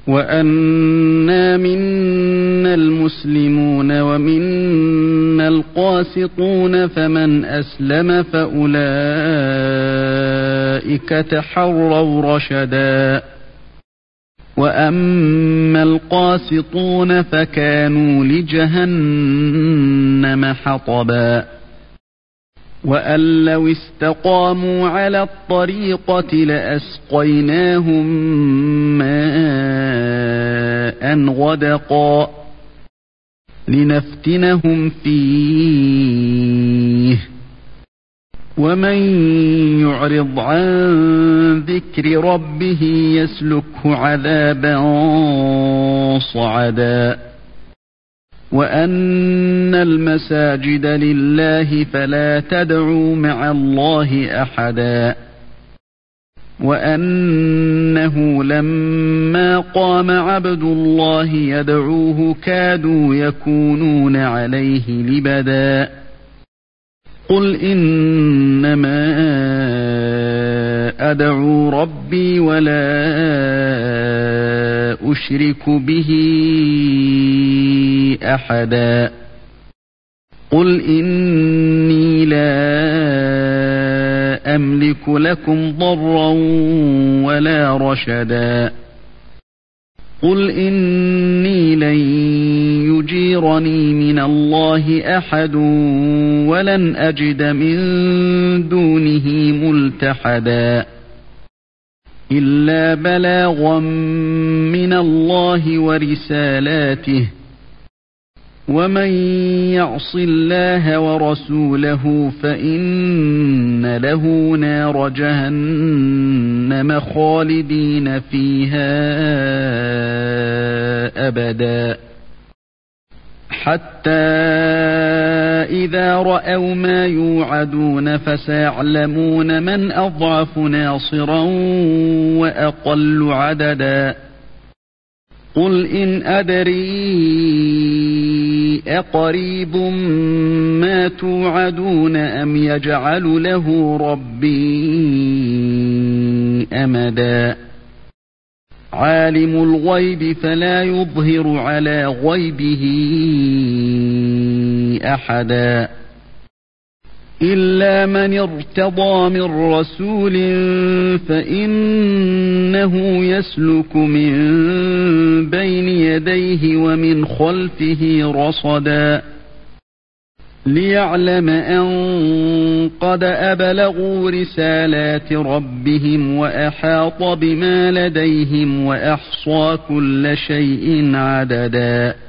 وأنا منا المسلمون ومنا القاسطون فمن أسلم فأولئك تحروا رشدا وأما القاسطون فكانوا لجهنم حطبا وأن لو استقاموا على الطريقة لأسقيناهم ماء غدقا لنفتنهم فيه ومن يعرض عن ذكر ربه يسلكه عذابا صعدا وأن المساجد لله فلا تدعوا مع الله أحدا وأنه لما قام عبد الله يدعوه كادوا يكونون عليه لبدا قل إنما أدعو ربي ولا أشرك به أحدا قل إني لا أملك لكم ضرا ولا رشدا قل إني لن يجيرني من الله أحد ولن أجد من دونه ملتحدا إلا بلاغا من الله ورسالاته ومن يعص الله ورسوله فإن له نار جهنم خالدين فيها أبدا حتى إذا رأوا ما يوعدون فسيعلمون من أضعف ناصرا وأقل عددا قل إن أدري أقريب ما توعدون أم يجعل له ربي أمدا عالم الغيب فلا يظهر على غيبه أحدا إلا من ارتضى من رسول فإنه يسلك من بين يديه ومن خلفه رصدا ليعلم أن قد أبلغوا رسالات ربهم وأحاط بما لديهم وأحصى كل شيء عددا